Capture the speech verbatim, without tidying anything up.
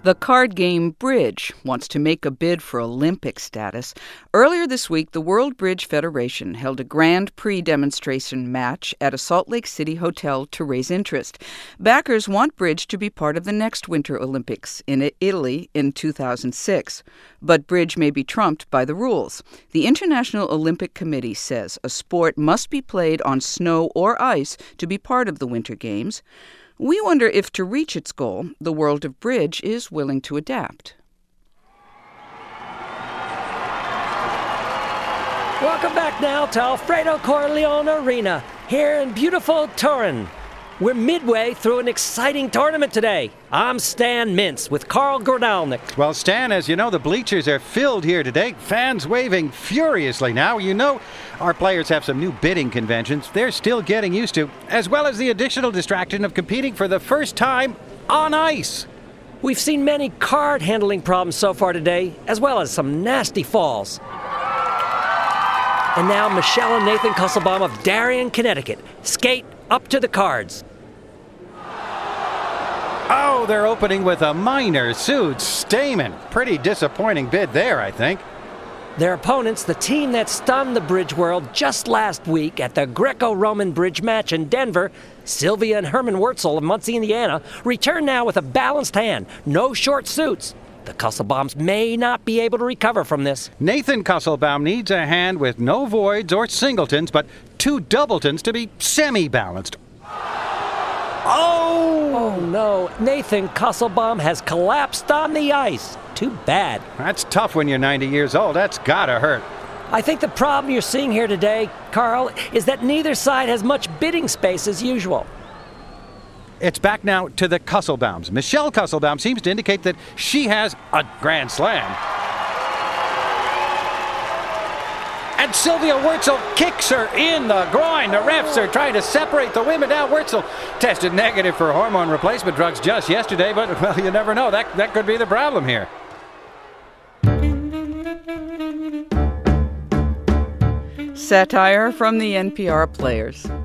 The card game Bridge wants to make a bid for Olympic status. Earlier this week, the World Bridge Federation held a Grand Prix demonstration match at a Salt Lake City hotel to raise interest. Backers want Bridge to be part of the next Winter Olympics in Italy in two thousand six. But Bridge may be trumped by the rules. The International Olympic Committee says a sport must be played on snow or ice to be part of the Winter Games. We wonder if, to reach its goal, the world of Bridge is willing to adapt. Welcome back now to Alfredo Corleone Arena, here in beautiful Turin. We're midway through an exciting tournament today. I'm Stan Mintz with Carl Gordalnik. Well, Stan, as you know, the bleachers are filled here today. Fans waving furiously now. You know, our players have some new bidding conventions they're still getting used to, as well as the additional distraction of competing for the first time on ice. We've seen many card handling problems so far today, as well as some nasty falls. And now Michelle and Nathan Kusselbaum of Darien, Connecticut, skate up to the cards. Oh, they're opening with a minor Sued Stamen. Pretty disappointing bid there, I think. Their opponents, the team that stunned the bridge world just last week at the Greco-Roman bridge match in Denver, Sylvia and Herman Wurtzel of Muncie, Indiana, return now with a balanced hand, no short suits. The Kusselbaums may not be able to recover from this. Nathan Kusselbaum needs a hand with no voids or singletons, but two doubletons to be semi-balanced. Oh! Oh, no. Nathan Kusselbaum has collapsed on the ice. Too bad. That's tough when you're ninety years old. That's gotta hurt. I think the problem you're seeing here today, Carl, is that neither side has much bidding space as usual. It's back now to the Kusselbaums. Michelle Kusselbaum seems to indicate that she has a grand slam. And Sylvia Wurtzel kicks her in the groin. The refs are trying to separate the women now. Wurtzel tested negative for hormone replacement drugs just yesterday, but, well, you never know. That, that could be the problem here. Satire from the N P R players.